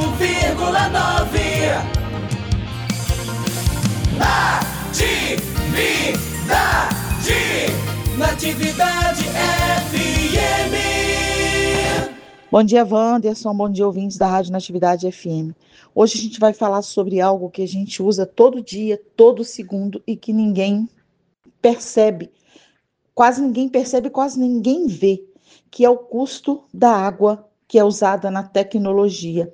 Natividade FM. Bom dia, Wanderson. Bom dia, ouvintes da Rádio Natividade FM. Hoje a gente vai falar sobre algo que a gente usa todo dia, todo segundo e que ninguém percebe, quase ninguém vê, que é o custo da água que é usada na tecnologia.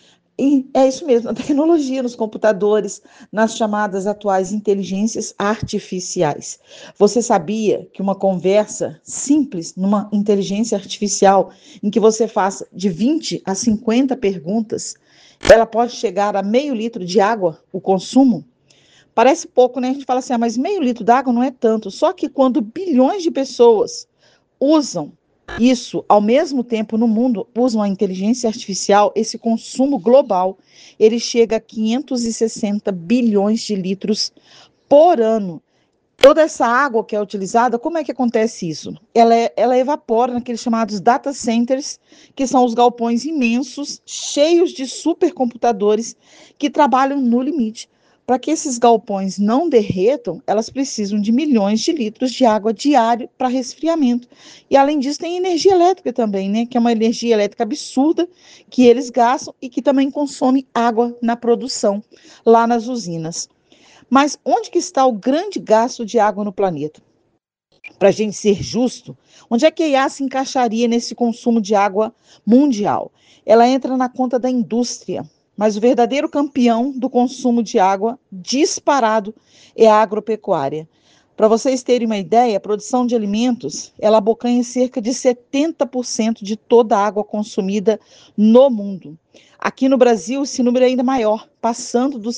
E é isso mesmo, na tecnologia, nos computadores, nas chamadas atuais inteligências artificiais. Você sabia que uma conversa simples numa inteligência artificial, em que você faça de 20 a 50 perguntas, ela pode chegar a meio litro de água, o consumo? Parece pouco, né? A gente fala assim, mas meio litro de água não é tanto. Só que quando bilhões de pessoas usam isso ao mesmo tempo no mundo, usam a inteligência artificial, esse consumo global, ele chega a 560 bilhões de litros por ano. Toda essa água que é utilizada, como é que acontece isso? Ela evapora naqueles chamados data centers, que são os galpões imensos, cheios de supercomputadores que trabalham no limite. Para que esses galpões não derretam, elas precisam de milhões de litros de água diário para resfriamento. E além disso, tem energia elétrica também, né? Que é uma energia elétrica absurda que eles gastam e que também consome água na produção, lá nas usinas. Mas onde que está o grande gasto de água no planeta? Para a gente ser justo, onde é que a IA se encaixaria nesse consumo de água mundial? Ela entra na conta da indústria, mas o verdadeiro campeão do consumo de água disparado é a agropecuária. Para vocês terem uma ideia, a produção de alimentos, ela abocanha cerca de 70% de toda a água consumida no mundo. Aqui no Brasil, esse número é ainda maior, passando dos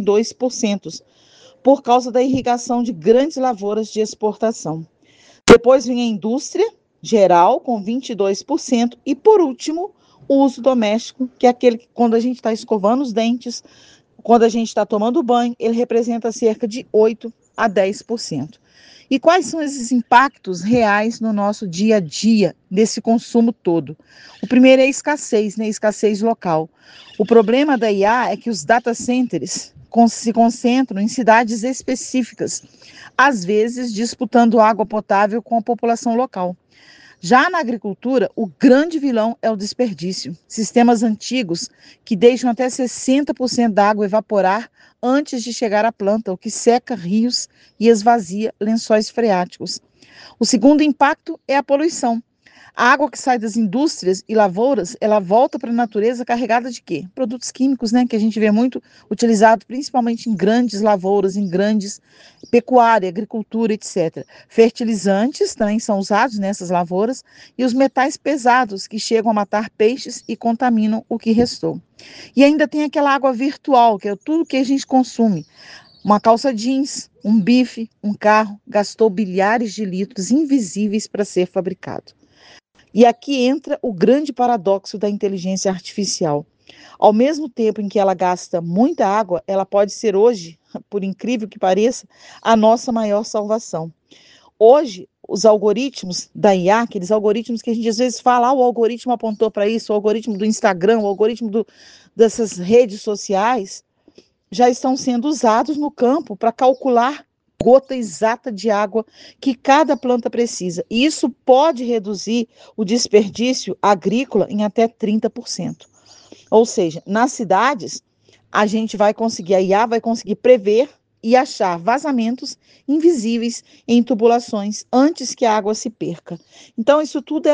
72%, por causa da irrigação de grandes lavouras de exportação. Depois vem a indústria geral, com 22%, e por último, o uso doméstico, que é aquele que quando a gente está escovando os dentes, quando a gente está tomando banho, ele representa cerca de 8 a 10%. E quais são esses impactos reais no nosso dia a dia, desse consumo todo? O primeiro é a escassez, né? Escassez local. O problema da IA é que os data centers se concentram em cidades específicas, às vezes disputando água potável com a população local. Já na agricultura, o grande vilão é o desperdício. Sistemas antigos que deixam até 60% da água evaporar antes de chegar à planta, o que seca rios e esvazia lençóis freáticos. O segundo impacto é a poluição. A água que sai das indústrias e lavouras, ela volta para a natureza carregada de quê? Produtos químicos, né? Que a gente vê muito utilizado, principalmente em grandes lavouras, em grandes pecuária, agricultura, etc. Fertilizantes também são usados nessas lavouras e os metais pesados que chegam a matar peixes e contaminam o que restou. E ainda tem aquela água virtual, que é tudo que a gente consome. Uma calça jeans, um bife, um carro, gastou bilhares de litros invisíveis para ser fabricado. E aqui entra o grande paradoxo da inteligência artificial. Ao mesmo tempo em que ela gasta muita água, ela pode ser hoje, por incrível que pareça, a nossa maior salvação. Hoje, os algoritmos da IA, aqueles algoritmos que a gente às vezes fala, o algoritmo apontou para isso, o algoritmo do Instagram, o algoritmo dessas redes sociais, já estão sendo usados no campo para calcular gota exata de água que cada planta precisa. E isso pode reduzir o desperdício agrícola em até 30%. Ou seja, nas cidades, a IA vai conseguir prever e achar vazamentos invisíveis em tubulações antes que a água se perca. Então, isso tudo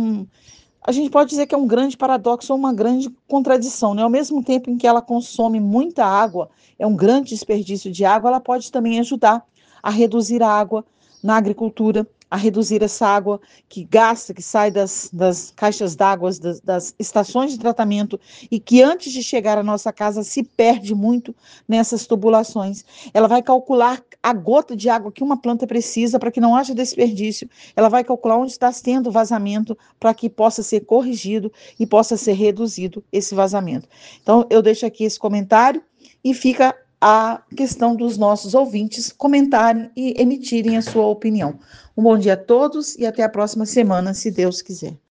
a gente pode dizer que é um grande paradoxo ou uma grande contradição, né? Ao mesmo tempo em que ela consome muita água, é um grande desperdício de água, ela pode também ajudar a reduzir a água na agricultura, a reduzir essa água que gasta, que sai das caixas d'água, das estações de tratamento e que antes de chegar à nossa casa se perde muito nessas tubulações. Ela vai calcular a gota de água que uma planta precisa para que não haja desperdício. Ela vai calcular onde está tendo vazamento para que possa ser corrigido e possa ser reduzido esse vazamento. Então, eu deixo aqui esse comentário e fica a questão dos nossos ouvintes comentarem e emitirem a sua opinião. Um bom dia a todos e até a próxima semana, se Deus quiser.